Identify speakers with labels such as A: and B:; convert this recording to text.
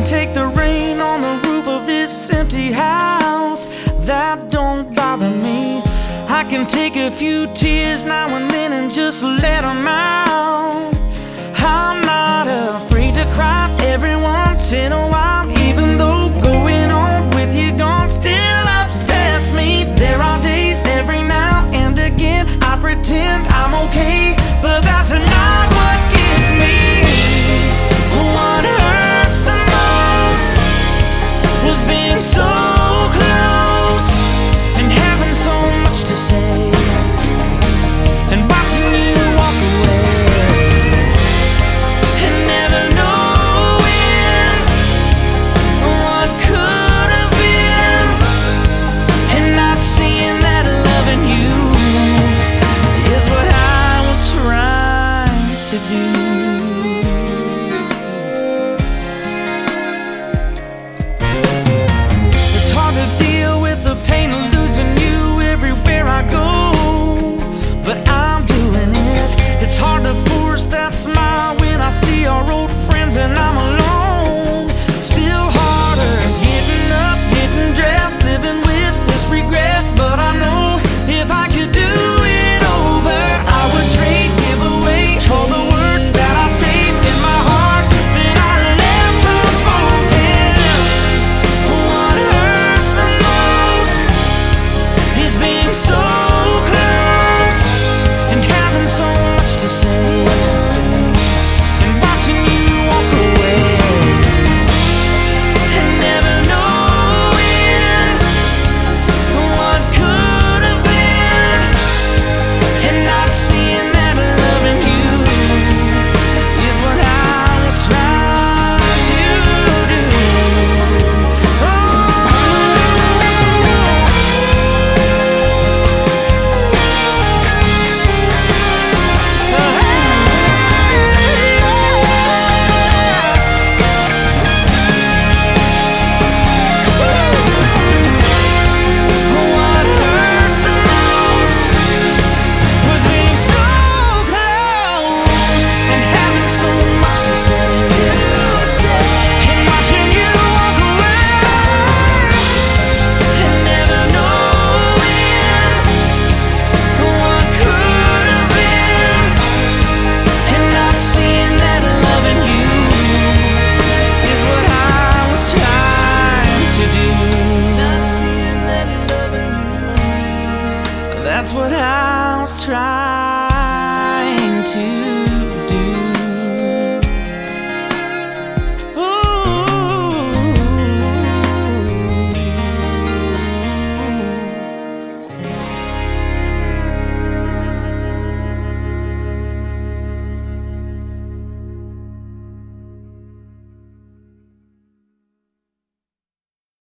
A: take the rain on the roof of this empty house. That don't bother me. I can take a few tears now and then and just let them out. I'm not afraid to cry every once in a while, even though going on with you gone still upsets me. There are days every now and again I pretend I'm okay, but that's not what gets me. What hurts the most was being so close and having so much to say, and watching you walk away and never knowing what could have been, and not seeing that loving you is what I was trying to do. It's hard to deal with the pain of losing you everywhere I go, but I'm doing it. It's hard to force that smile when I see our old friends and I'm alone. Still harder getting up, getting dressed, living with this regret. But I know if I could do it over, I would trade, give away all the words that I saved in my heart that I left unspoken. What hurts the most is being so close and having so much to say, and watching you walk away and never knowing what could have been, and not seeing that loving you is what I was trying to do. What hurts the most was being so close and having so much to say, and watching you walk away and never knowing what could have been, and not seeing that loving you is what I was trying to do. Not seeing that loving you, that's what I was trying to